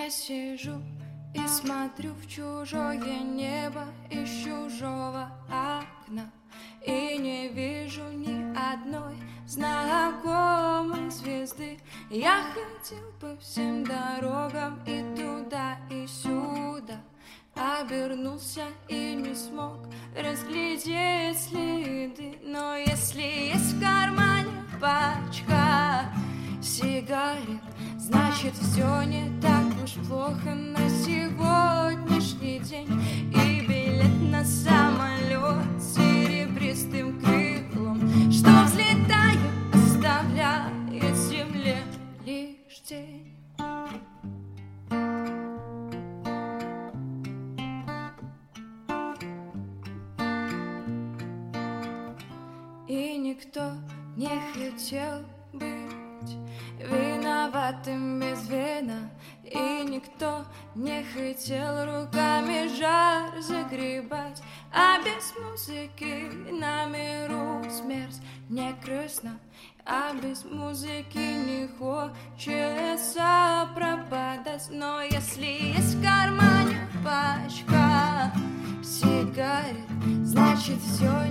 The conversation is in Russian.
Я сижу и смотрю в чужое небо из чужого окна, и не вижу ни одной знакомой звезды. Я ходил по всем дорогам и туда, и сюда, обернулся и не смог разглядеть следы. Но если есть в кармане пачка сигарет, значит все не так уж плохо на сегодняшний день. И билет на самолет с серебристым крылом, что взлетает, оставляя земле лишь тень. И никто не хотел быть виноватым без вина, и никто не хотел руками жар загребать. А без музыки на миру смерть не грустно, а без музыки не хочется пропадать. Но если есть в кармане пачка сигарет, значит все